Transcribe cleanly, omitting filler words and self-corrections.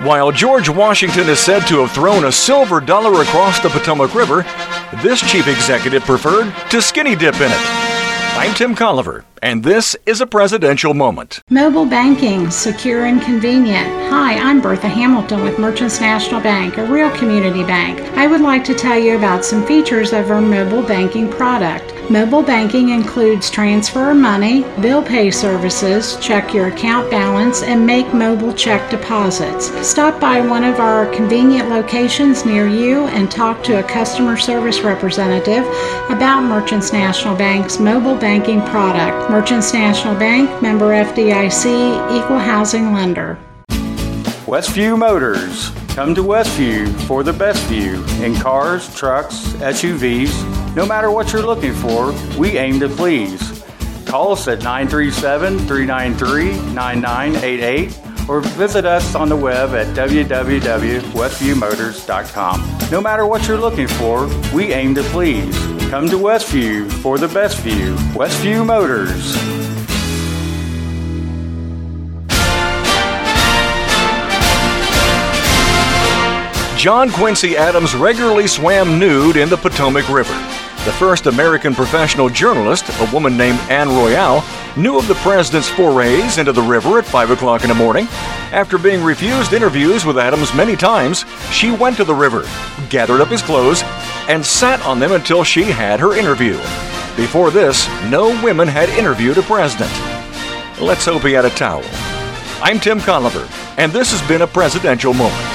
While George Washington is said to have thrown a silver dollar across the Potomac River, this chief executive preferred to skinny dip in it. I'm Tim Colliver, and this is a presidential moment. Mobile banking, secure and convenient. Hi, I'm Bertha Hamilton with Merchants National Bank, a real community bank. I would like to tell you about some features of our mobile banking product. Mobile banking includes transfer of money, bill pay services, check your account balance, and make mobile check deposits. Stop by one of our convenient locations near you and talk to a customer service representative about Merchants National Bank's mobile banking product. Merchants National Bank, member FDIC, equal housing lender. Westview Motors. Come to Westview for the best view in cars, trucks, SUVs. No matter what you're looking for, we aim to please. Call us at 937-393-9988 or visit us on the web at www.westviewmotors.com. No matter what you're looking for, we aim to please. Come to Westview for the best view. Westview Motors. John Quincy Adams regularly swam nude in the Potomac River. The first American professional journalist, a woman named Anne Royale, knew of the president's forays into the river at 5 o'clock in the morning. After being refused interviews with Adams many times, she went to the river, gathered up his clothes, and sat on them until she had her interview. Before this, no women had interviewed a president. Let's hope he had a towel. I'm Tim Colliver, and this has been a presidential moment.